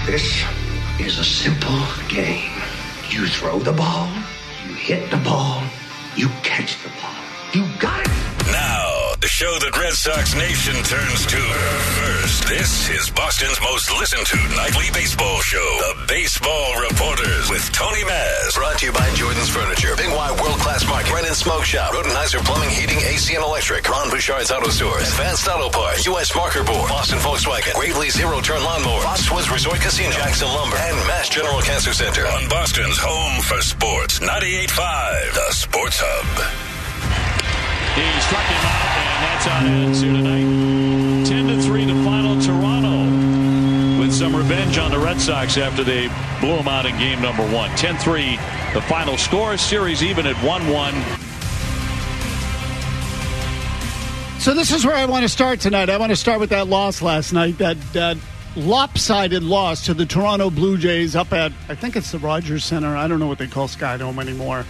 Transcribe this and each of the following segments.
This is a simple game. You throw the ball, you hit the ball, you catch the ball. You got it! Now, the show that Red Sox Nation turns to first. This is Boston's most listened to nightly baseball show, The Baseball Reporters with Tony Maz. Brought to you by Jordan's Furniture, Big Y World-Class Market, Brennan Smoke Shop, Rodenizer Plumbing, Heating, AC and Electric, Ron Bouchard's Auto Stores, Advanced Auto Parts, U.S. Marker Board, Boston Volkswagen, Gravely Zero-Turn Lawnmower, Foxwoods Resort Casino, Jackson Lumber, and Mass General Cancer Center. On Boston's home for sports, 98.5, The Sports Hub. He struck him out, and that's on ends here tonight. 10-3 the final. Toronto with some revenge on the Red Sox after they blew them out in game number 1. 10-3 the final score. Series even at 1-1. So this is where I want to start tonight. I want to start with that loss last night, that lopsided loss to the Toronto Blue Jays up at, I think it's the Rogers Center. I don't know what they call Skydome anymore.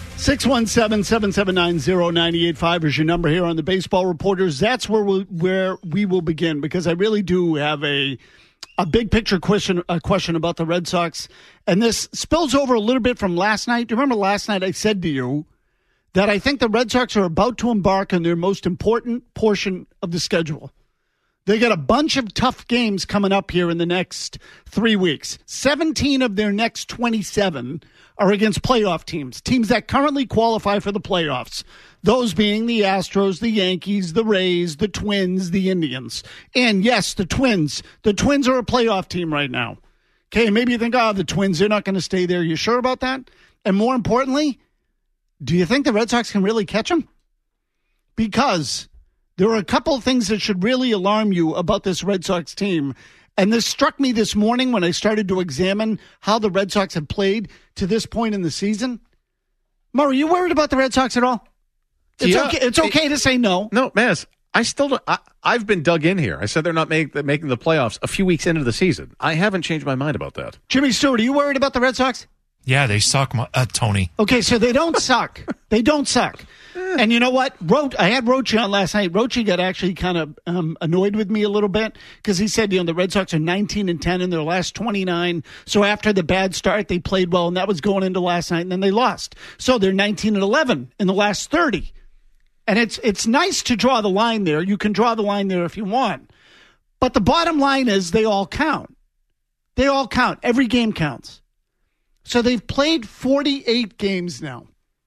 617-779-0985 is your number here on the Baseball Reporters. That's where we will begin, because I really do have a big picture question about the Red Sox. And this spills over a little bit from last night. Do you remember last night I said to you that I think the Red Sox are about to embark on their most important portion of the schedule? They got a bunch of tough games coming up here in the next 3 weeks. 17 of their next 27 are against playoff teams that currently qualify for the playoffs. Those being the Astros, the Yankees, the Rays, the Twins, the Indians. And yes, the Twins. The Twins are a playoff team right now. Okay, maybe you think, the Twins, they're not going to stay there. You sure about that? And more importantly, do you think the Red Sox can really catch them? Because there are a couple of things that should really alarm you about this Red Sox team. And this struck me this morning when I started to examine how the Red Sox have played to this point in the season. Murray, are you worried about the Red Sox at all? It's okay to say no. No, Maz, I still don't. I've been dug in here. I said they're not making the playoffs a few weeks into the season. I haven't changed my mind about that. Jimmy Stewart, are you worried about the Red Sox? Yeah, they suck, Tony. Okay, so they don't suck. They don't suck. And you know what? I had Rochi on last night. Rochi got actually kind of annoyed with me a little bit because he said, the Red Sox are 19-10 in their last 29. So after the bad start, they played well, and that was going into last night, and then they lost. So they're 19-11 in the last 30. And it's nice to draw the line there. You can draw the line there if you want. But the bottom line is they all count. They all count. Every game counts. So they've played 48 games now.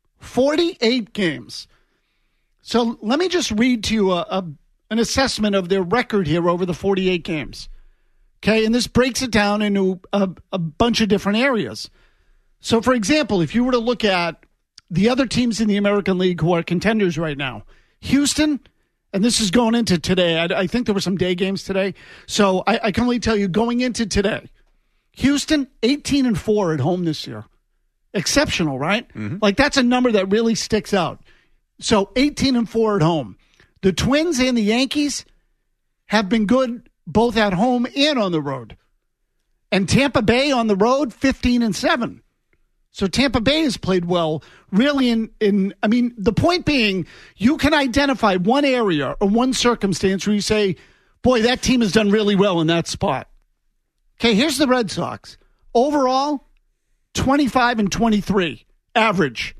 48 games. So let me just read to you an assessment of their record here over the 48 games. Okay, and this breaks it down into a bunch of different areas. So, for example, if you were to look at the other teams in the American League who are contenders right now, Houston, and this is going into today. I think there were some day games today. So I can only tell you going into today, Houston, 18-4 at home this year. Exceptional, right? Mm-hmm. Like, that's a number that really sticks out. So 18-4 at home. The Twins and the Yankees have been good both at home and on the road. And Tampa Bay on the road, 15-7. So Tampa Bay has played well, really. The point being, you can identify one area or one circumstance where you say, boy, that team has done really well in that spot. Okay, here's the Red Sox. Overall, 25-23, average.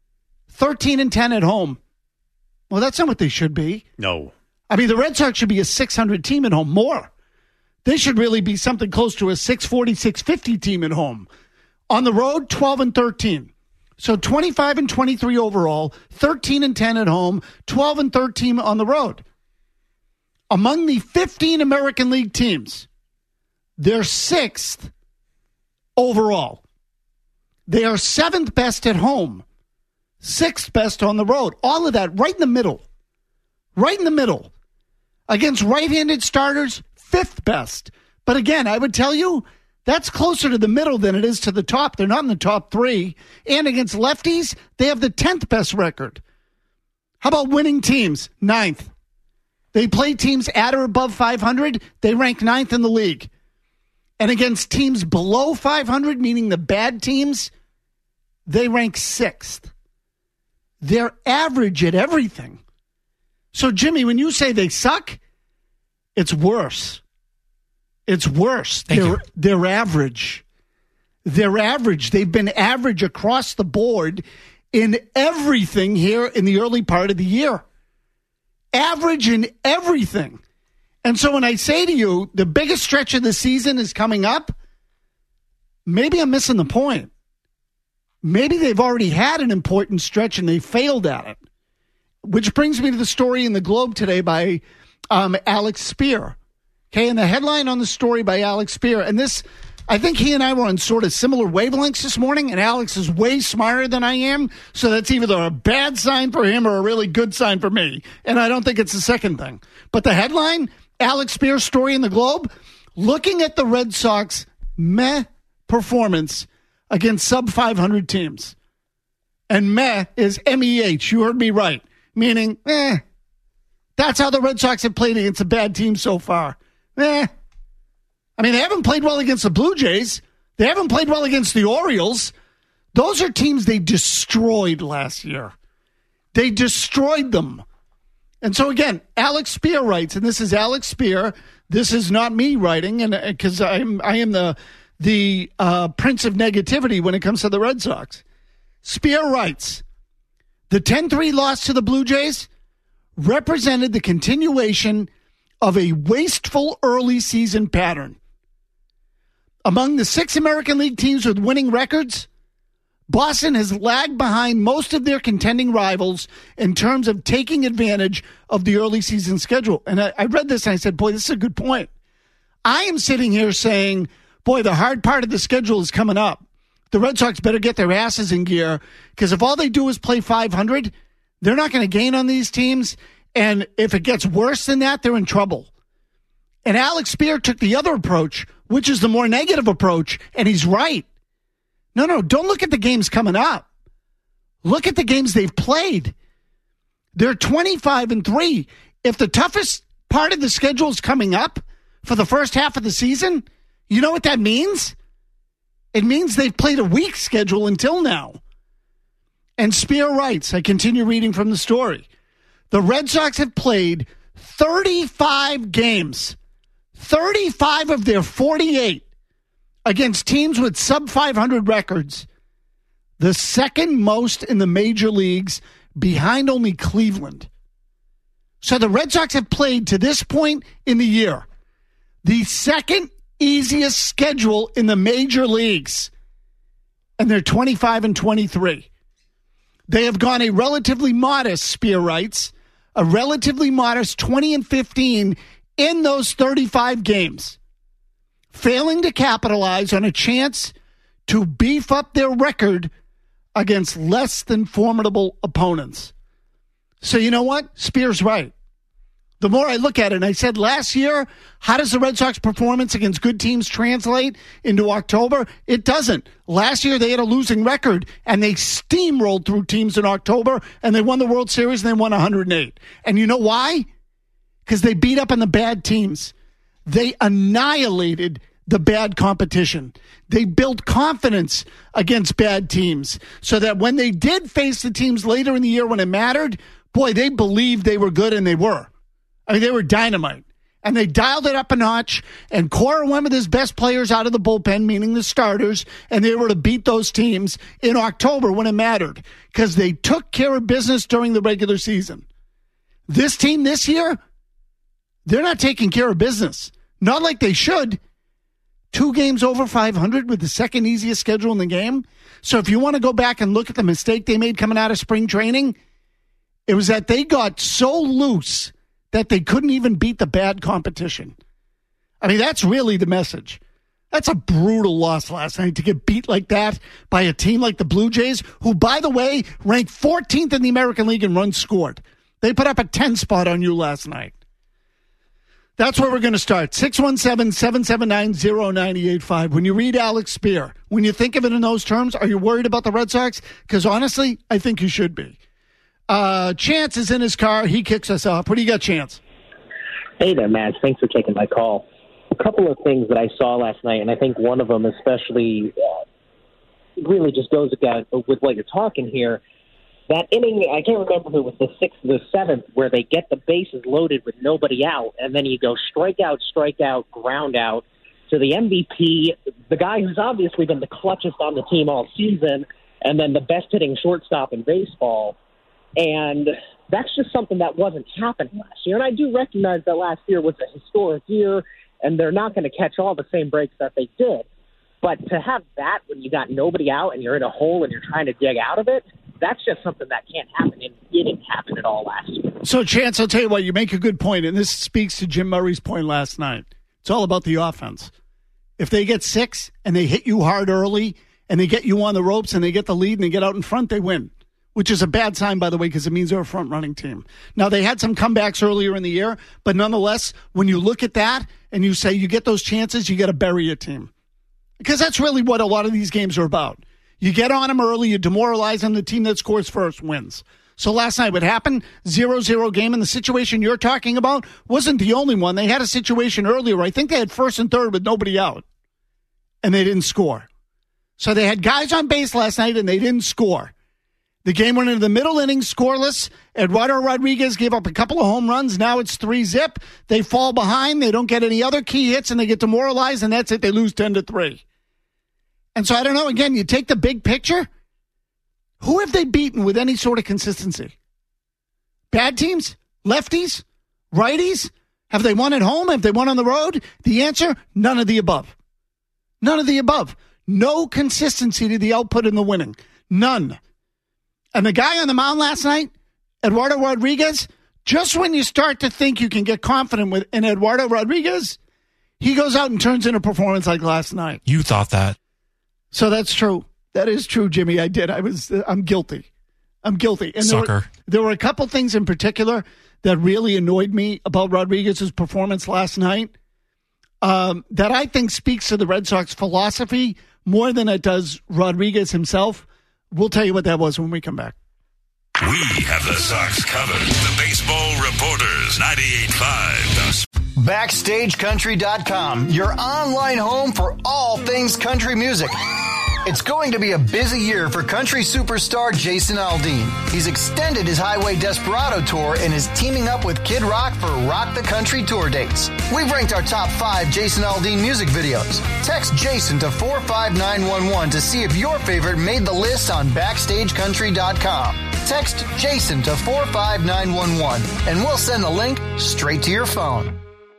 13-10 at home. Well, that's not what they should be. No. The Red Sox should be a 600 team at home, more. They should really be something close to a 640, 650 team at home. On the road, 12-13. So 25-23 overall, 13-10 at home, 12-13 on the road. Among the 15 American League teams, they're 6th overall. They are 7th best at home, 6th best on the road. All of that right in the middle. Right in the middle. Against right-handed starters, 5th best. But again, I would tell you, that's closer to the middle than it is to the top. They're not in the top 3. And against lefties, they have the 10th best record. How about winning teams? 9th. They play teams at or above 500. They rank 9th in the league. And against teams below 500, meaning the bad teams, they rank 6th. They're average at everything. So, Jimmy, when you say they suck, it's worse. It's worse. Thank you. They're average. They're average. They've been average across the board in everything here in the early part of the year. Average in everything. And so when I say to you, the biggest stretch of the season is coming up, maybe I'm missing the point. Maybe they've already had an important stretch and they failed at it. Which brings me to the story in the Globe today by Alex Spear. Okay, and the headline on the story by Alex Spear, and this, I think he and I were on sort of similar wavelengths this morning, and Alex is way smarter than I am, so that's either a bad sign for him or a really good sign for me, and I don't think it's the second thing. But the headline, Alex Spear's story in the Globe, looking at the Red Sox meh performance against sub-500 teams. And meh is M-E-H, you heard me right, meaning, that's how the Red Sox have played against a bad team so far. I mean, they haven't played well against the Blue Jays. They haven't played well against the Orioles. Those are teams they destroyed last year. They destroyed them. And so, again, Alex Spear writes, and this is Alex Spear. This is not me writing, and because I am the prince of negativity when it comes to the Red Sox. Spear writes, the 10-3 loss to the Blue Jays represented the continuation of a wasteful early season pattern. Among the 6 American League teams with winning records, Boston has lagged behind most of their contending rivals in terms of taking advantage of the early season schedule. And I read this and I said, boy, this is a good point. I am sitting here saying, boy, the hard part of the schedule is coming up. The Red Sox better get their asses in gear, because if all they do is play 500, they're not going to gain on these teams. And if it gets worse than that, they're in trouble. And Alex Spear took the other approach, which is the more negative approach, and he's right. No, don't look at the games coming up. Look at the games they've played. They're 25-3. If the toughest part of the schedule is coming up for the first half of the season, you know what that means? It means they've played a weak schedule until now. And Spear writes, I continue reading from the story, the Red Sox have played 35 games, 35 of their 48, against teams with sub-500 records, the second most in the major leagues, behind only Cleveland. So the Red Sox have played, to this point in the year, the second easiest schedule in the major leagues, and they're 25-23. They have gone a relatively modest, Spear writes, a relatively modest 20-15 in those 35 games, failing to capitalize on a chance to beef up their record against less than formidable opponents. So you know what? Spear's right. The more I look at it, and I said last year, how does the Red Sox performance against good teams translate into October? It doesn't. Last year, they had a losing record, and they steamrolled through teams in October, and they won the World Series, and they won 108. And you know why? Because they beat up on the bad teams. They annihilated the bad competition. They built confidence against bad teams so that when they did face the teams later in the year when it mattered, boy, they believed they were good, and they were. I mean, they were dynamite. And they dialed it up a notch, and Cora went with his best players out of the bullpen, meaning the starters, and they were to beat those teams in October when it mattered because they took care of business during the regular season. This team this year, they're not taking care of business. Not like they should. 2 games over 500 with the second easiest schedule in the game. So if you want to go back and look at the mistake they made coming out of spring training, it was that they got so loose that they couldn't even beat the bad competition. I mean, that's really the message. That's a brutal loss last night to get beat like that by a team like the Blue Jays, who, by the way, ranked 14th in the American League in runs scored. They put up a 10 spot on you last night. That's where we're going to start. 617-779-0985. When you read Alex Spear, when you think of it in those terms, are you worried about the Red Sox? Because honestly, I think you should be. Chance is in his car. He kicks us off. What do you got, Chance? Hey there, Matt. Thanks for taking my call. A couple of things that I saw last night, and I think one of them especially really just goes with what you're talking here. That inning, I can't remember if it was the 6th or the 7th, where they get the bases loaded with nobody out, and then you go strikeout, ground out to the MVP, the guy who's obviously been the clutchest on the team all season, and then the best hitting shortstop in baseball. And that's just something that wasn't happening last year. And I do recognize that last year was a historic year, and they're not going to catch all the same breaks that they did. But to have that when you got nobody out and you're in a hole and you're trying to dig out of it, that's just something that can't happen, and it didn't happen at all last year. So, Chance, I'll tell you what, you make a good point, and this speaks to Jim Murray's point last night. It's all about the offense. If they get 6 and they hit you hard early and they get you on the ropes and they get the lead and they get out in front, they win, which is a bad sign, by the way, because it means they're a front-running team. Now, they had some comebacks earlier in the year, but nonetheless, when you look at that and you say you get those chances, you got to bury your team. Because that's really what a lot of these games are about. You get on them early, you demoralize them, the team that scores first wins. So last night what happened, 0-0 game, and the situation you're talking about wasn't the only one. They had a situation earlier. I think they had first and third with nobody out, and they didn't score. So they had guys on base last night, and they didn't score. The game went into the middle innings scoreless. Eduardo Rodriguez gave up a couple of home runs. Now it's 3-0. They fall behind. They don't get any other key hits, and they get demoralized, and that's it. They lose 10-3. And so I don't know, again, you take the big picture. Who have they beaten with any sort of consistency? Bad teams? Lefties? Righties? Have they won at home? Have they won on the road? The answer, none of the above. None of the above. No consistency to the output in the winning. None. And the guy on the mound last night, Eduardo Rodriguez, just when you start to think you can get confident in Eduardo Rodriguez, he goes out and turns in a performance like last night. You thought that. So that's true. That is true, Jimmy. I did. I'm guilty. I'm guilty. And Sucker. There were a couple things in particular that really annoyed me about Rodriguez's performance last night that I think speaks to the Red Sox philosophy more than it does Rodriguez himself. We'll tell you what that was when we come back. We have the Sox covered. The Baseball Reporters, 98.5. BackstageCountry.com, your online home for all things country music. It's going to be a busy year for country superstar Jason Aldean. He's extended his Highway Desperado tour and is teaming up with Kid Rock for Rock the Country tour dates. We've ranked our top 5 Jason Aldean music videos. Text Jason to 45911 to see if your favorite made the list on BackstageCountry.com. Text Jason to 45911 and we'll send the link straight to your phone.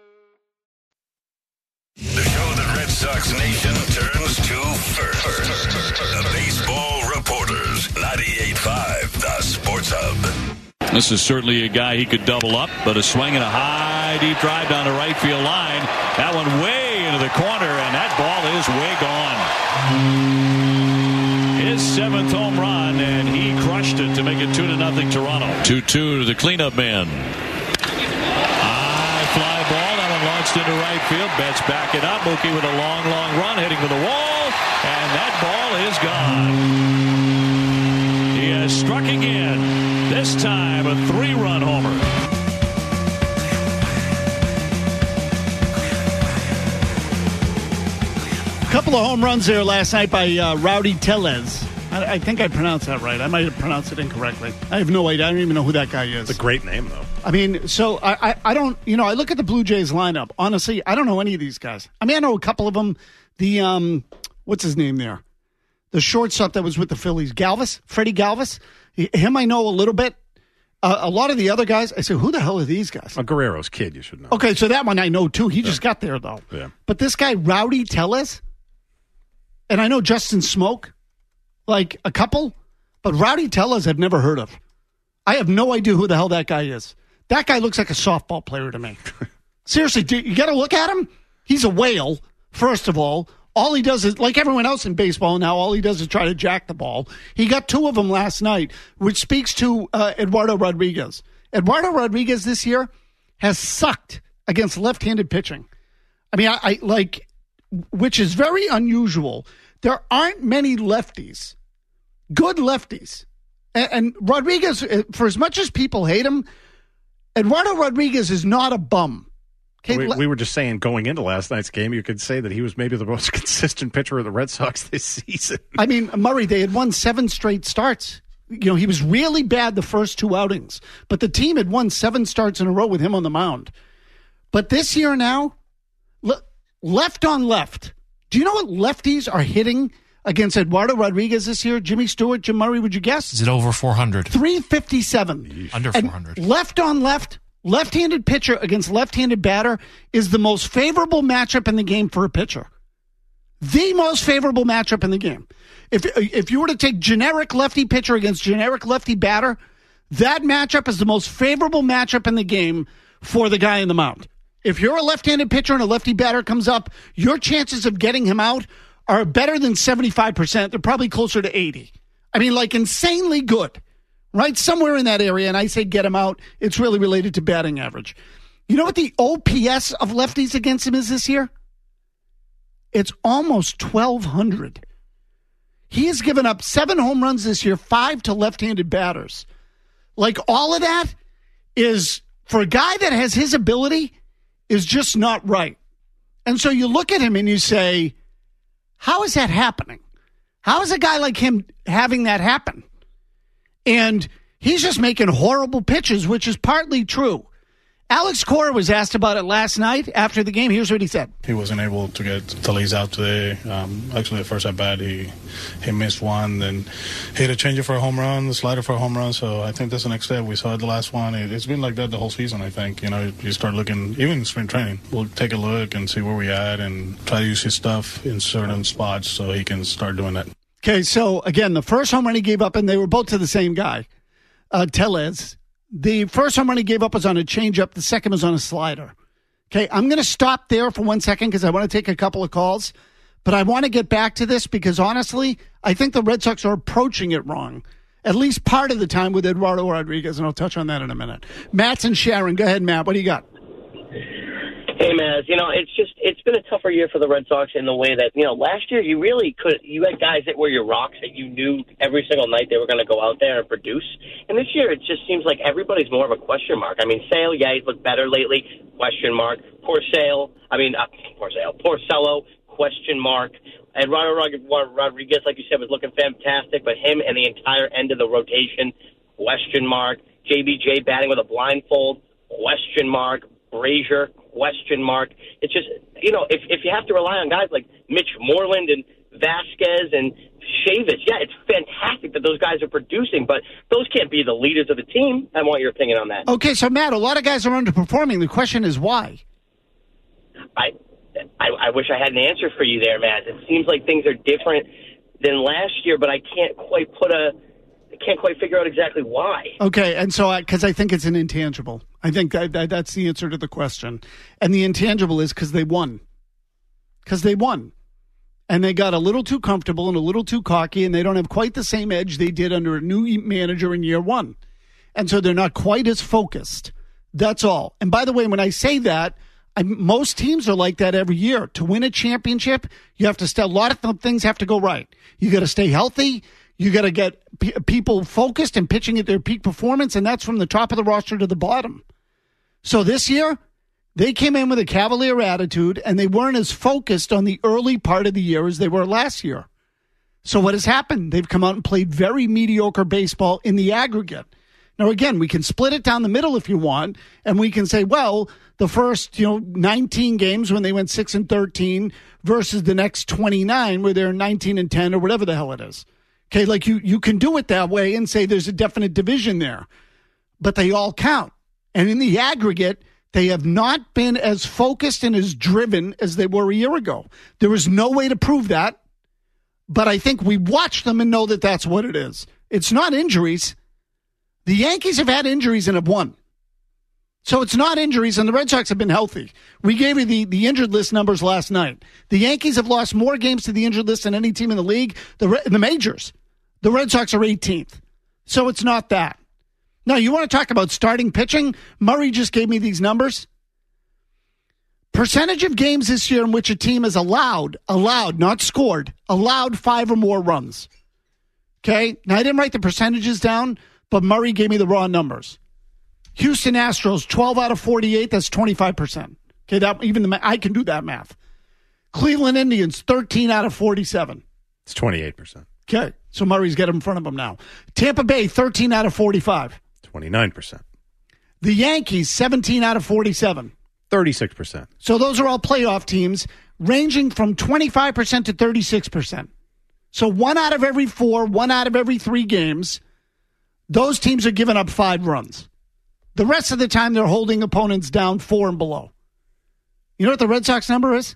The show that Red Sox Nation turns to first. The Baseball Reporters, 98.5, the Sports Hub. This is certainly a guy he could double up, but a swing and a high, deep drive down the right field line. That one way into the corner, and that ball is way gone. His 7th home run, and he crushed it to make it 2-0 Toronto. 2-2 to the cleanup man. High fly ball. Launched into right field. Betts back it up. Mookie with a long run, heading for the wall, and that ball is gone. He has struck again. This time a 3-run homer. A couple of home runs there last night by Rowdy Tellez. I think I pronounced that right. I might have pronounced it incorrectly. I have no idea. I don't even know who that guy is. It's a great name, though. I mean, so I don't, I look at the Blue Jays lineup. Honestly, I don't know any of these guys. I mean, I know a couple of them. The, what's his name there? The shortstop that was with the Phillies, Freddie Galvis. Him I know a little bit. A lot of the other guys, I say, who the hell are these guys? Guerrero's kid, you should know. Okay, so that one I know, too. He just got there, though. Yeah. But this guy, Rowdy Tellez, and I know Justin Smoke, like a couple, but Rowdy Tellez I've never heard of. I have no idea who the hell that guy is. That guy looks like a softball player to me. Seriously, you got to look at him. He's a whale, first of all. All he does is, like everyone else in baseball now, all he does is try to jack the ball. He got 2 of them last night, which speaks to Eduardo Rodriguez. Eduardo Rodriguez this year has sucked against left-handed pitching. I mean, I like, which is very unusual. There aren't many lefties, good lefties. And Rodriguez, for as much as people hate him, Eduardo Rodriguez is not a bum. Okay, we were just saying going into last night's game, you could say that he was maybe the most consistent pitcher of the Red Sox this season. I mean, Murray, they had won 7 straight starts. he was really bad the first 2 outings, but the team had won 7 starts in a row with him on the mound. But this year now, left on left. Do you know what lefties are hitting against Eduardo Rodriguez this year? Jimmy Stewart, Jim Murray, would you guess? Is it over 400? 357. Under 400. And left on left, left-handed pitcher against left-handed batter is the most favorable matchup in the game for a pitcher. The most favorable matchup in the game. If you were to take generic lefty pitcher against generic lefty batter, that matchup is the most favorable matchup in the game for the guy in the mound. If you're a left-handed pitcher and a lefty batter comes up, your chances of getting him out are better than 75%. They're probably closer to 80. I mean, like insanely good, right? Somewhere in that area, and I say get him out. It's really related to batting average. You know what the OPS of lefties against him is this year? It's almost 1,200. He has given up 7 home runs this year, 5 to left-handed batters. Like, all of that is, for a guy that has his ability, is just not right. And so you look at him and you say, how is that happening? How is a guy like him having that happen? And he's just making horrible pitches, which is partly true. Alex Cora was asked about it last night after the game. Here's what he said. He wasn't able to get Talese out today. Actually, the first at bat, he missed one, then hit a changer for a home run, the slider for a home run. So I think that's the next step. We saw it the last one. It's been like that the whole season, I think. You start looking, even in spring training, we'll take a look and see where we at and try to use his stuff in certain spots so he can start doing that. Okay, so again, the first home run he gave up, and they were both to the same guy, Tellez. The first home run he gave up was on a changeup. The second was on a slider. Okay, I'm going to stop there for 1 second because I want to take a couple of calls. But I want to get back to this because, honestly, I think the Red Sox are approaching it wrong, at least part of the time with Eduardo Rodriguez, and I'll touch on that in a minute. Matt's and Sharon. Go ahead, Matt. What do you got? Hey, Maz, it's been a tougher year for the Red Sox in the way that, last year you had guys that were your rocks that you knew every single night they were going to go out there and produce. And this year it just seems like everybody's more of a question mark. I mean, Sale, yeah, he's looked better lately, question mark. Porcello, question mark. Eduardo Rodriguez, like you said, was looking fantastic, but him and the entire end of the rotation, question mark. JBJ batting with a blindfold, question mark. Brazier, question mark. It's just, if you have to rely on guys like Mitch Moreland and Vasquez and Chavis, yeah, it's fantastic that those guys are producing, but those can't be the leaders of the team. I want your opinion on that. Okay, so Matt, a lot of guys are underperforming. The question is why? I wish I had an answer for you there, Matt. It seems like things are different than last year, but I can't quite figure out exactly why. Okay, and so because I think it's an intangible. I think that's the answer to the question. And the intangible is because they won. Because they won. And they got a little too comfortable and a little too cocky, and they don't have quite the same edge they did under a new manager in year one. And so they're not quite as focused. That's all. And by the way, when I say that, most teams are like that every year. To win a championship, you have to a lot of things have to go right. You got to stay healthy. You got to get people focused and pitching at their peak performance, and that's from the top of the roster to the bottom. So this year, they came in with a cavalier attitude, and they weren't as focused on the early part of the year as they were last year. So what has happened? They've come out and played very mediocre baseball in the aggregate. Now, again, we can split it down the middle if you want, and we can say, well, the first 19 games when they went 6-13 versus the next 29 where they're 19-10 or whatever the hell it is. Okay, like you can do it that way and say there's a definite division there, but they all count. And in the aggregate, they have not been as focused and as driven as they were a year ago. There is no way to prove that, but I think we watch them and know that that's what it is. It's not injuries. The Yankees have had injuries and have won. So it's not injuries, and the Red Sox have been healthy. We gave you the injured list numbers last night. The Yankees have lost more games to the injured list than any team in the league, the majors. The Red Sox are 18th. So it's not that. Now, you want to talk about starting pitching? Murray just gave me these numbers. Percentage of games this year in which a team is allowed, not scored, allowed 5 or more runs. Okay? Now, I didn't write the percentages down, but Murray gave me the raw numbers. Houston Astros, 12 out of 48, that's 25%. Okay, I can do that math. Cleveland Indians, 13 out of 47. It's 28%. Okay, So Murray's got him in front of him now. Tampa Bay, 13 out of 45. 29%. The Yankees, 17 out of 47. 36%. So those are all playoff teams ranging from 25% to 36%. So 1 out of every 4, 1 out of every 3 games, those teams are giving up 5 runs. The rest of the time, they're holding opponents down 4 and below. You know what the Red Sox number is?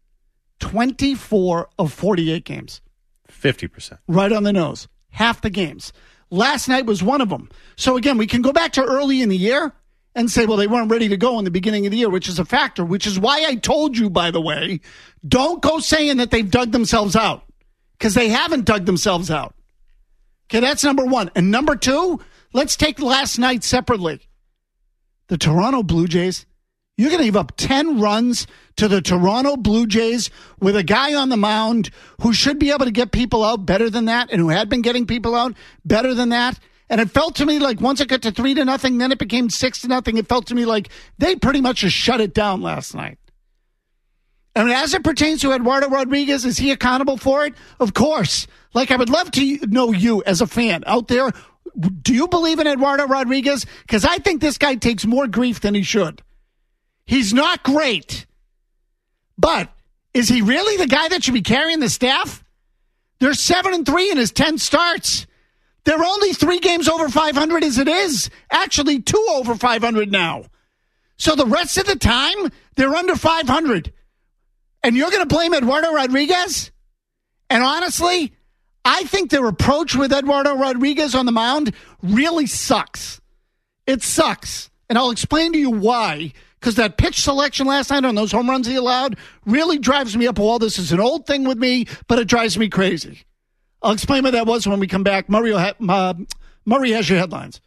24 of 48 games. 50%. Right on the nose. Half the games. Last night was one of them. So again, we can go back to early in the year and say, well, they weren't ready to go in the beginning of the year, which is a factor, which is why I told you, by the way, don't go saying that they've dug themselves out, because they haven't dug themselves out. Okay, that's number one. And number two, let's take last night separately. The Toronto Blue Jays, you're going to give up 10 runs to the Toronto Blue Jays with a guy on the mound who should be able to get people out better than that and who had been getting people out better than that. And it felt to me like once it got to 3-0, then it became 6-0. It felt to me like they pretty much just shut it down last night. And as it pertains to Eduardo Rodriguez, is he accountable for it? Of course. Like, I would love to know you as a fan out there. Do you believe in Eduardo Rodriguez? Because I think this guy takes more grief than he should. He's not great. But is he really the guy that should be carrying the staff? They're 7-3 in his 10 starts. They're only 3 games over 500 as it is. Actually, 2 over 500 now. So the rest of the time, they're under 500. And you're going to blame Eduardo Rodriguez? And honestly, I think their approach with Eduardo Rodriguez on the mound really sucks. It sucks. And I'll explain to you why. Because that pitch selection last night on those home runs he allowed really drives me up a wall. This is an old thing with me, but it drives me crazy. I'll explain what that was when we come back. Murray has your headlines.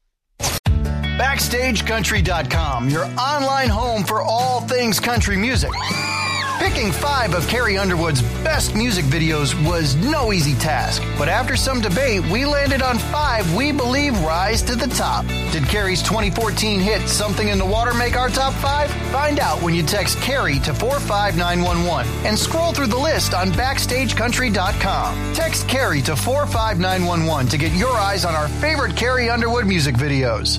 BackstageCountry.com, your online home for all things country music. Picking 5 of Carrie Underwood's best music videos was no easy task, but after some debate, we landed on 5 we believe rise to the top. Did Carrie's 2014 hit Something in the Water make our top 5? Find out when you text Carrie to 45911 and scroll through the list on BackstageCountry.com. Text Carrie to 45911 to get your eyes on our favorite Carrie Underwood music videos.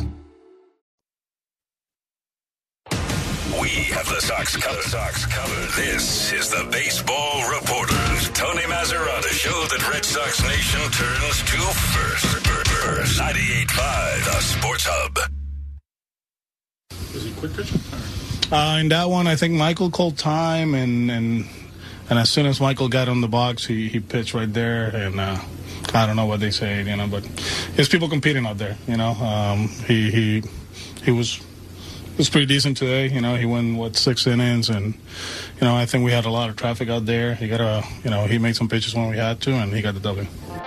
We have the Sox covered. This is the Baseball Reporters. Tony Mazzarata show that Red Sox Nation turns to first. 98.5, the Sports Hub. Was he quick pitching? In that one, I think Michael called time, and as soon as Michael got on the box, he pitched right there, and I don't know what they say, but there's people competing out there, He was pretty decent today. He won 6 innings, and I think we had a lot of traffic out there. He got he made some pitches when we had to, and he got the W.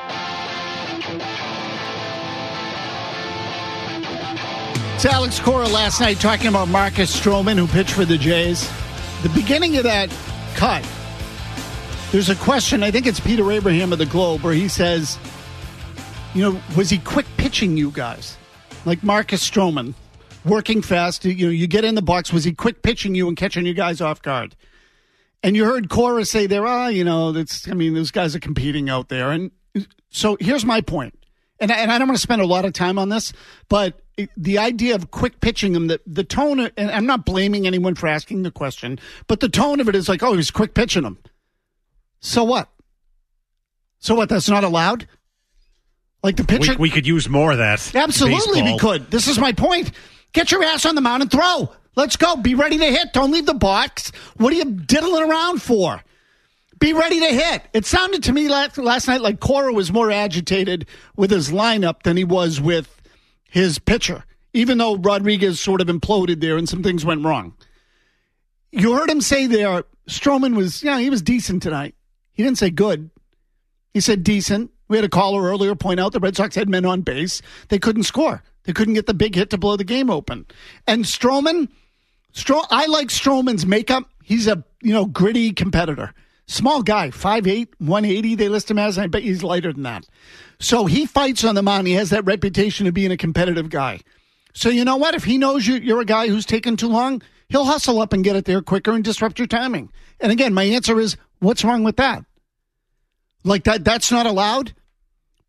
It's Alex Cora last night talking about Marcus Stroman, who pitched for the Jays. The beginning of that cut, there's a question. I think it's Peter Abraham of the Globe, where he says, was he quick pitching you guys, like Marcus Stroman? Working fast, you get in the box. Was he quick pitching you and catching you guys off guard? And you heard Cora say there, those guys are competing out there. And so here's my point. And I don't want to spend a lot of time on this, but the idea of quick pitching them, the tone, and I'm not blaming anyone for asking the question, but the tone of it is like, oh, he's quick pitching them. So what? That's not allowed? Like the pitcher? We could use more of that. Absolutely, we could. This is my point. Get your ass on the mound and throw. Let's go. Be ready to hit. Don't leave the box. What are you diddling around for? Be ready to hit. It sounded to me last night like Cora was more agitated with his lineup than he was with his pitcher, even though Rodriguez sort of imploded there and some things went wrong. You heard him say there, Stroman was, he was decent tonight. He didn't say good. He said decent. We had a caller earlier point out the Red Sox had men on base. They couldn't score. They couldn't get the big hit to blow the game open. And Stroman, I like Stroman's makeup. He's a, gritty competitor. Small guy, 5'8", 180 they list him as, and I bet he's lighter than that. So he fights on the mound. He has that reputation of being a competitive guy. So you know what? If he knows you're a guy who's taking too long, he'll hustle up and get it there quicker and disrupt your timing. And again, my answer is, what's wrong with that? Like that's not allowed?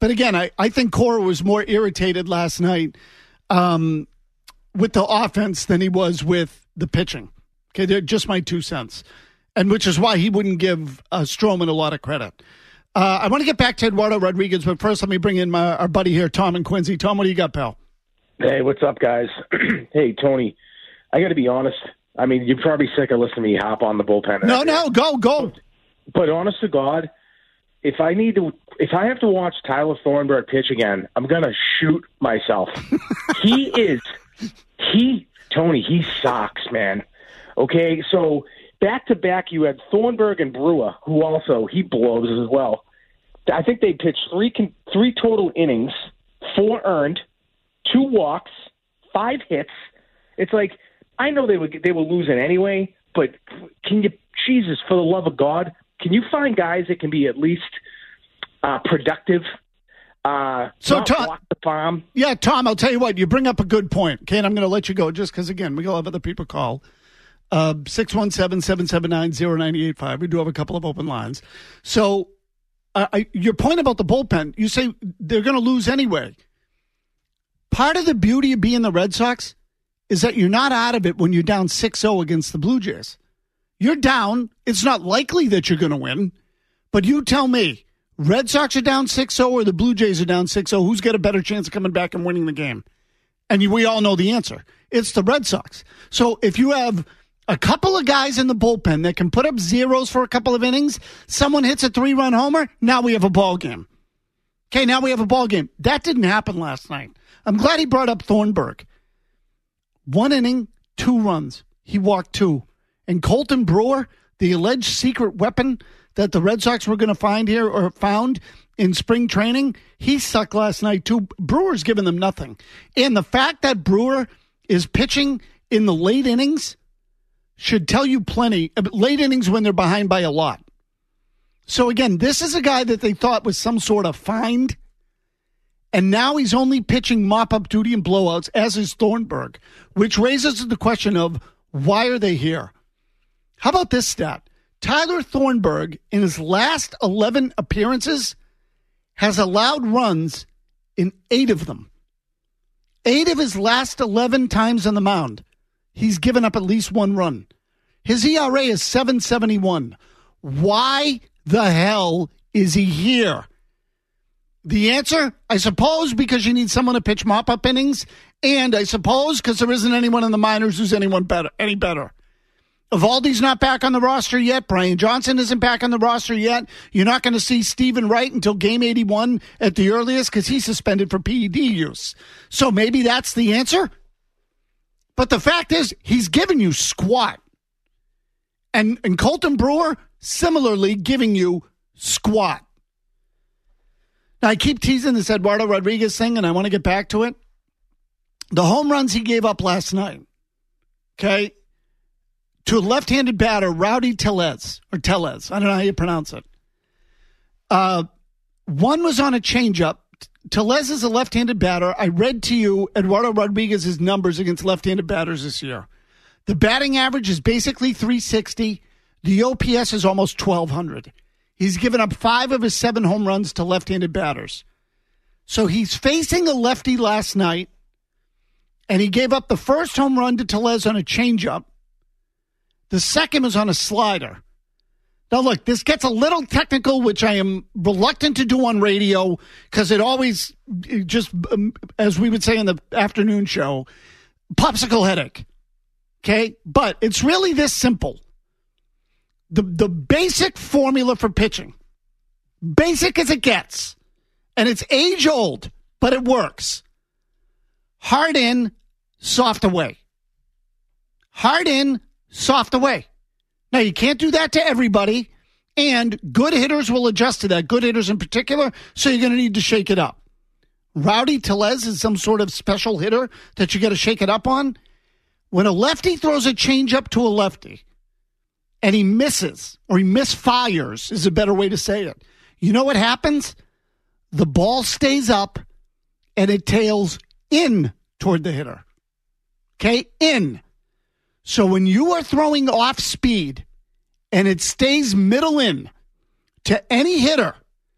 But again, I think Cora was more irritated last night with the offense than he was with the pitching. Okay, they're just my 2 cents. And which is why he wouldn't give Stroman a lot of credit. I want to get back to Eduardo Rodriguez, but first let me bring in our buddy here, Tom and Quincy. Tom, what do you got, pal? Hey, what's up, guys? Hey, Tony, I got to be honest. I mean, you're probably sick of listening to me hop on the bullpen. No, go. But honest to God, if I have to watch Tyler Thornburg pitch again, I'm going to shoot myself. Tony, he sucks, man. Okay, so back-to-back, you had Thornburg and Brewer, who also, he blows as well. I think they pitched three total innings, 4 earned, 2 walks, 5 hits. It's like, I know they were losing anyway, but can you, Jesus, for the love of God, can you find guys that can be at least productive? So Tom, walk the farm? Yeah, Tom, I'll tell you what, you bring up a good point. Okay, and I'm going to let you go just because, again, we're going to have other people call. 617-779-0985. We do have a couple of open lines. So your point about the bullpen, you say they're going to lose anyway. Part of the beauty of being the Red Sox is that you're not out of it when you're down 6-0 against the Blue Jays. You're down. It's not likely that you're going to win. But you tell me, Red Sox are down 6-0 or the Blue Jays are down 6-0, who's got a better chance of coming back and winning the game? And we all know the answer. It's the Red Sox. So if you have a couple of guys in the bullpen that can put up zeros for a couple of innings, someone hits a 3-run homer, now we have a ball game. Okay, now we have a ball game. That didn't happen last night. I'm glad he brought up Thornburg. 1 inning, 2 runs. He walked 2. And Colton Brewer, the alleged secret weapon that the Red Sox were going to find here or found in spring training, he sucked last night too. Brewer's given them nothing. And the fact that Brewer is pitching in the late innings should tell you plenty. Late innings when they're behind by a lot. So again, this is a guy that they thought was some sort of find. And now he's only pitching mop-up duty and blowouts, as is Thornburg, which raises the question of why are they here? How about this stat? Tyler Thornburg, in his last 11 appearances, has allowed runs in 8 of them. 8 of his last 11 times on the mound, he's given up at least 1 run. His ERA is 7.71. Why the hell is he here? The answer, I suppose, because you need someone to pitch mop-up innings, and I suppose because there isn't anyone in the minors who's any better. Evaldi's not back on the roster yet. Brian Johnson isn't back on the roster yet. You're not going to see Stephen Wright until game 81 at the earliest because he's suspended for PED use. So maybe that's the answer. But the fact is, he's giving you squat. And Colton Brewer, similarly, giving you squat. Now, I keep teasing this Eduardo Rodriguez thing, and I want to get back to it. The home runs he gave up last night, okay, to a left-handed batter, Rowdy Tellez, I don't know how you pronounce it. One was on a changeup. Tellez is a left-handed batter. I read to you Eduardo Rodriguez's numbers against left-handed batters this year. The batting average is basically 360. The OPS is almost 1,200. He's given up 5 of his 7 home runs to left-handed batters. So he's facing a lefty last night, and he gave up the first home run to Tellez on a changeup. The second was on a slider. Now, look, this gets a little technical, which I am reluctant to do on radio because it always just, as we would say in the afternoon show, popsicle headache. Okay? But it's really this simple. The basic formula for pitching, basic as it gets, and it's age old, but it works. Hard in, soft away. Hard in, soft away. Now, you can't do that to everybody, and good hitters will adjust to that, good hitters in particular, so you're going to need to shake it up. Rowdy Tellez is some sort of special hitter that you got to shake it up on. When a lefty throws a changeup to a lefty, and he misses, or he misfires is a better way to say it. You know what happens? The ball stays up, and it tails in toward the hitter. Okay? In. So when you are throwing off speed, and it stays middle in to any hitter,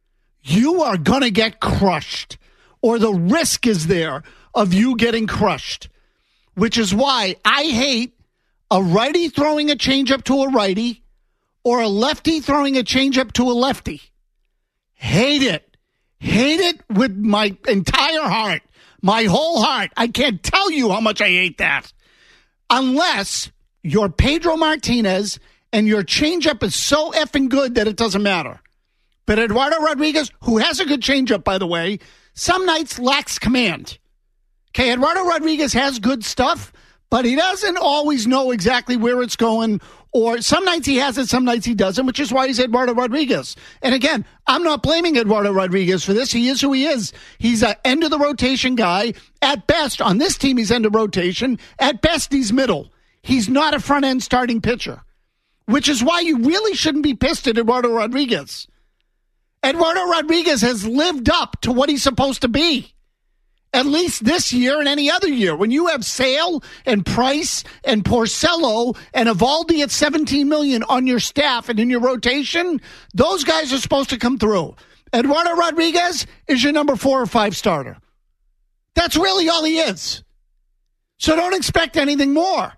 you are going to get crushed, or the risk is there of you getting crushed, which is why I hate a righty throwing a changeup to a righty or a lefty throwing a changeup to a lefty. Hate it. Hate it with my entire heart, my whole heart. I can't tell you how much I hate that. Unless you're Pedro Martinez and your changeup is so effing good that it doesn't matter. But Eduardo Rodriguez, who has a good changeup, by the way, some nights lacks command. Okay, Eduardo Rodriguez has good stuff, but he doesn't always know exactly where it's going, or some nights he has it, some nights he doesn't, which is why he's Eduardo Rodriguez. And again, I'm not blaming Eduardo Rodriguez for this. He is who he is. He's an end-of-the-rotation guy. At best, on this team, he's end-of-rotation. At best, he's middle. He's not a front-end starting pitcher, which is why you really shouldn't be pissed at Eduardo Rodriguez. Eduardo Rodriguez has lived up to what he's supposed to be. At least this year and any other year. When you have Sale and Price and Porcello and Evaldi at $17 million on your staff and in your rotation, those guys are supposed to come through. Eduardo Rodriguez is your number 4 or 5 starter. That's really all he is. So don't expect anything more.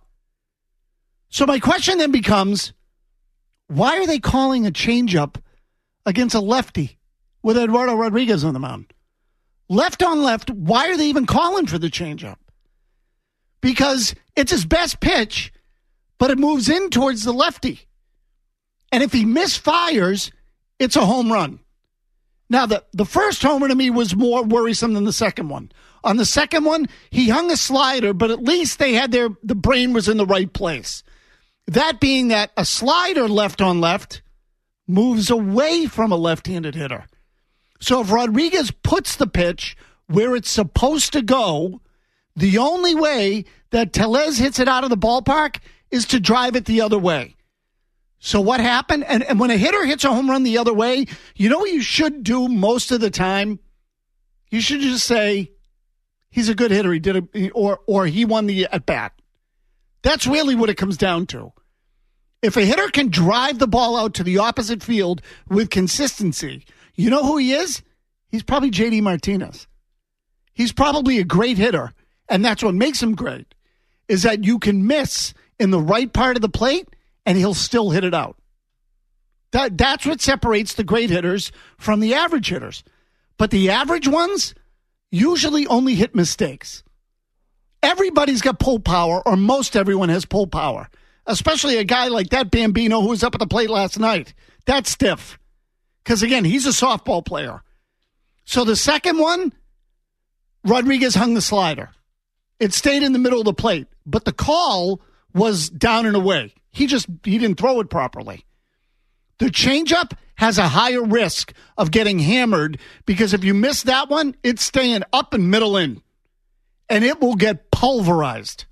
So my question then becomes, why are they calling a changeup against a lefty with Eduardo Rodriguez on the mound? Left on left, why are they even calling for the changeup? Because it's his best pitch, but it moves in towards the lefty. And if he misfires, it's a home run. Now, the first homer to me was more worrisome than the second one. On the second one, he hung a slider, but at least they had the brain was in the right place. That being that a slider left on left moves away from a left-handed hitter. So if Rodriguez puts the pitch where it's supposed to go, the only way that Tellez hits it out of the ballpark is to drive it the other way. So what happened? And when a hitter hits a home run the other way, you know what you should do most of the time? You should just say, he's a good hitter. He did it, or he won the at-bat. That's really what it comes down to. If a hitter can drive the ball out to the opposite field with consistency, you know who he is? He's probably J.D. Martinez. He's probably a great hitter, and that's what makes him great, is that you can miss in the right part of the plate, and he'll still hit it out. That's what separates the great hitters from the average hitters. But the average ones usually only hit mistakes. Everybody's got pull power, or most everyone has pull power, especially a guy like that Bambino who was up at the plate last night. That's stiff. Because, again, he's a softball player. So the second one, Rodriguez hung the slider. It stayed in the middle of the plate. But the call was down and away. He didn't throw it properly. The changeup has a higher risk of getting hammered because if you miss that one, it's staying up and middle in. And it will get pulverized.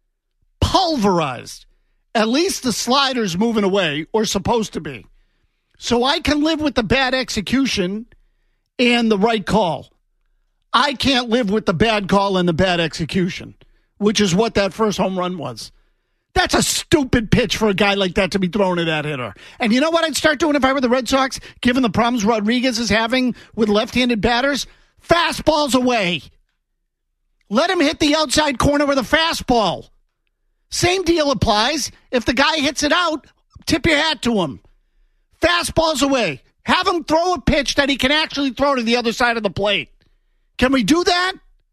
Pulverized. At least the slider's moving away, or supposed to be. So I can live with the bad execution and the right call. I can't live with the bad call and the bad execution, which is what that first home run was. That's a stupid pitch for a guy like that to be throwing at that hitter. And you know what I'd start doing if I were the Red Sox, given the problems Rodriguez is having with left-handed batters? Fastballs away. Let him hit the outside corner with a fastball. Same deal applies. If the guy hits it out, tip your hat to him. Fastballs away. Have him throw a pitch that he can actually throw to the other side of the plate. Can we do that?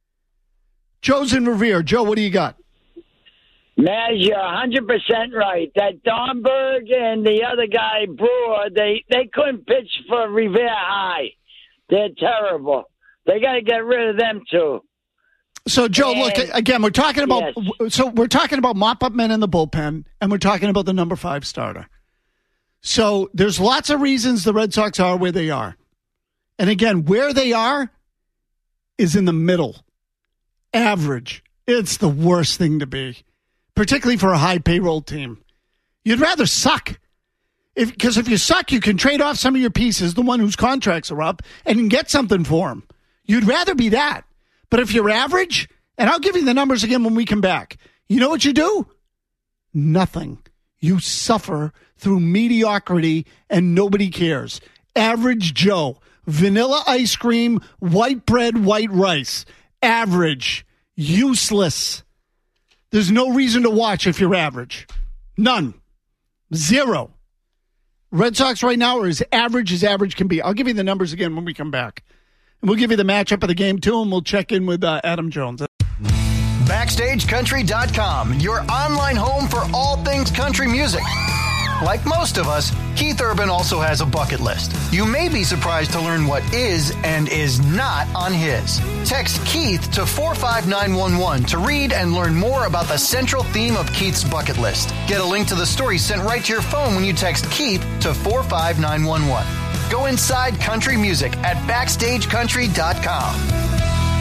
Joe's in Revere. Joe, what do you got? Maz, you're 100% right. That Domberg and the other guy, Brewer, they couldn't pitch for Revere High. They're terrible. They got to get rid of them, too. So, Joe, look, again, we're talking about we're talking about mop-up men in the bullpen, and we're talking about the number 5 starter. So there's lots of reasons the Red Sox are where they are. And again, where they are is in the middle. Average. It's the worst thing to be, particularly for a high payroll team. You'd rather suck. Because if you suck, you can trade off some of your pieces, the one whose contracts are up, and can get something for them. You'd rather be that. But if you're average, and I'll give you the numbers again when we come back, you know what you do? Nothing. You suffer through mediocrity and nobody cares. Average Joe. vanilla ice cream, white bread, white rice. Average. Useless. There's no reason to watch if you're average. None. Zero. Red Sox right now are as average can be. I'll give you the numbers again when we come back. And we'll give you the matchup of the game, too, and we'll check in with Adam Jones. BackstageCountry.com, your online home for all things country music. Like most of us, Keith Urban also has a bucket list. You may be surprised to learn what is and is not on his. Text Keith to 45911 to read and learn more about the central theme of Keith's bucket list. Get a link to the story sent right to your phone when you text Keith to 45911. Go inside country music at BackstageCountry.com.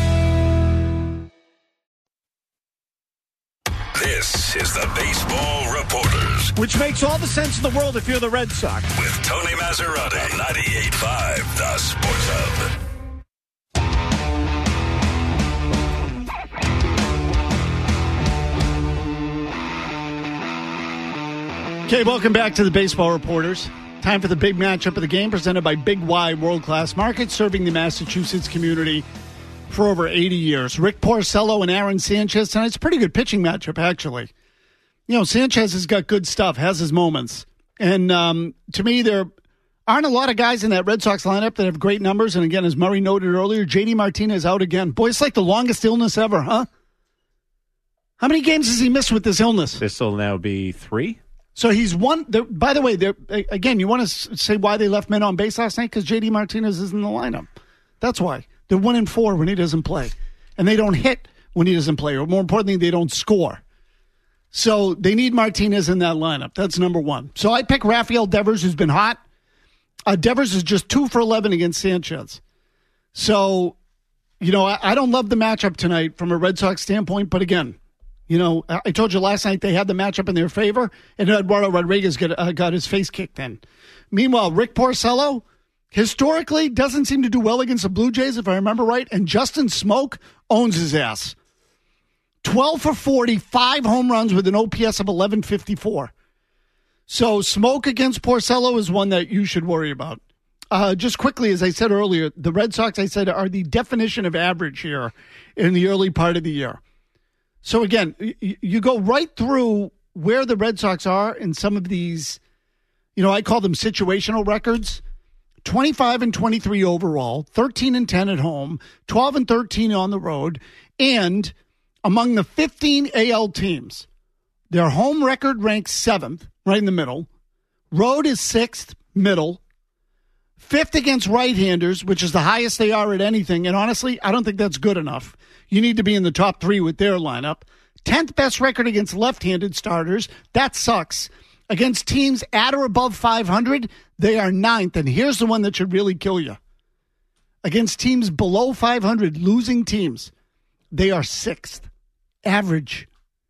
This is the Baseball Reporters. Which makes all the sense in the world if you're the Red Sox. With Tony Maserati, 98.5, The Sports Hub. Okay, welcome back to the Baseball Reporters. Time for the big matchup of the game, presented by Big Y World Class Market, serving the Massachusetts community for over 80 years. Rick Porcello and Aaron Sanchez tonight. It's a pretty good pitching matchup, actually. You know, Sanchez has got good stuff, has his moments. And to me, there aren't a lot of guys in that Red Sox lineup that have great numbers. And again, as Murray noted earlier, J.D. Martinez out again. Boy, it's like the longest illness ever, huh? How many games has he missed with this illness? This will now be 3. So he's one. By the way, again, you want to say why they left men on base last night? Because J.D. Martinez is in the lineup. That's why. They're 1-4 when he doesn't play. And they don't hit when he doesn't play. Or more importantly, they don't score. So they need Martinez in that lineup. That's number one. So I pick Rafael Devers, who's been hot. Devers is just 2 for 11 against Sanchez. So, you know, I don't love the matchup tonight from a Red Sox standpoint. But again, you know, I told you last night they had the matchup in their favor, and Eduardo Rodriguez got his face kicked in. Meanwhile, Rick Porcello, historically, doesn't seem to do well against the Blue Jays, if I remember right, and Justin Smoke owns his ass. 12 for 40, 5 home runs with an OPS of 1154. So Smoke against Porcello is one that you should worry about. Just quickly, as I said earlier, the Red Sox, I said, are the definition of average here in the early part of the year. So again, you go right through where the Red Sox are in some of these, you know, I call them situational records. 25-23 overall, 13-10 at home, 12-13 on the road, and among the 15 AL teams, their home record ranks 7th, right in the middle. Road is 6th, middle. 5th against right-handers, which is the highest they are at anything. And honestly, I don't think that's good enough. You need to be in the top 3 with their lineup. 10th best record against left-handed starters. That sucks. Against teams at or above 500, they are 9th. And here's the one that should really kill you. Against teams below 500, losing teams, they are 6th. Average.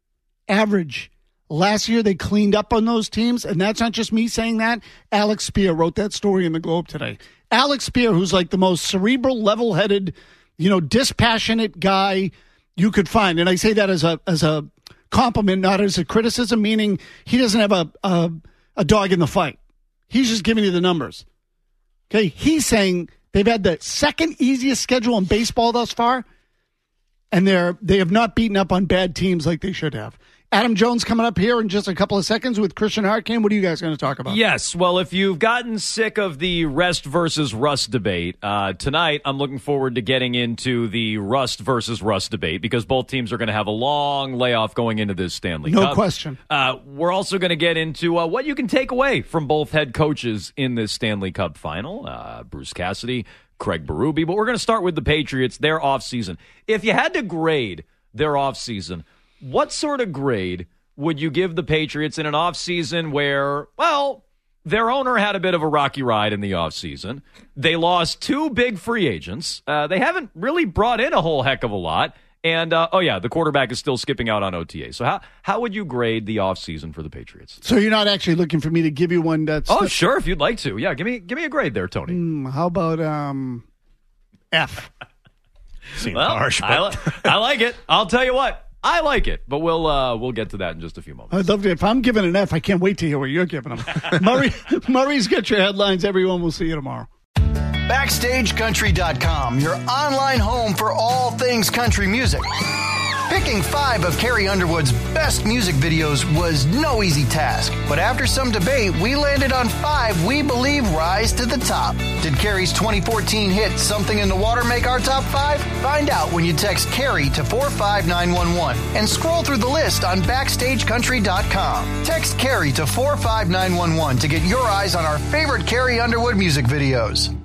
Last year, they cleaned up on those teams, and that's not just me saying that. Alex Spear wrote that story in the Globe today. Alex Spear, who's like the most cerebral, level-headed, you know, dispassionate guy you could find. And I say that as a compliment, not as a criticism, meaning he doesn't have a dog in the fight. He's just giving you the numbers. Okay, he's saying they've had the second easiest schedule in baseball thus far, and they have not beaten up on bad teams like they should have. Adam Jones coming up here in just a couple of seconds with Christian Hartkin. What are you guys going to talk about? Yes, well, if you've gotten sick of the rest versus rust debate, tonight I'm looking forward to getting into the rust versus rust debate because both teams are going to have a long layoff going into this Stanley Cup. No question. We're also going to get into what you can take away from both head coaches in this Stanley Cup final, Bruce Cassidy, Craig Berube. But we're going to start with the Patriots, their offseason. If you had to grade their offseason, what sort of grade would you give the Patriots in an offseason where, well, their owner had a bit of a rocky ride in the offseason? They lost 2 big free agents. They haven't really brought in a whole heck of a lot. And, the quarterback is still skipping out on OTA. So how would you grade the offseason for the Patriots? So you're not actually looking for me to give you one that's... Oh, sure, if you'd like to. Yeah, give me a grade there, Tony. How about F? Seems well, harsh, but... I like it. I'll tell you what. I like it, but we'll get to that in just a few moments. I'd love to. If I'm giving an F, I can't wait to hear what you're giving them. Murray's got your headlines. Everyone, we'll see you tomorrow. BackstageCountry.com, your online home for all things country music. Picking 5 of Carrie Underwood's best music videos was no easy task, but after some debate, we landed on 5 we believe rise to the top. Did Carrie's 2014 hit Something in the Water make our top 5? Find out when you text Carrie to 45911 and scroll through the list on BackstageCountry.com. Text Carrie to 45911 to get your eyes on our favorite Carrie Underwood music videos.